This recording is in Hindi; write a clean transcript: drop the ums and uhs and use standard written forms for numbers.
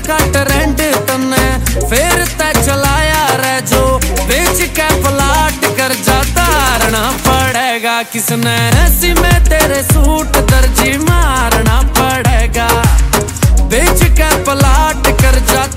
का ट्रेंड तने फिर ते चलाया रे जो बेच के प्लाट कर जाता रहना पड़ेगा। किसने ऐसी में तेरे सूट दर्जी मारना पड़ेगा। बेच के प्लाट कर जाता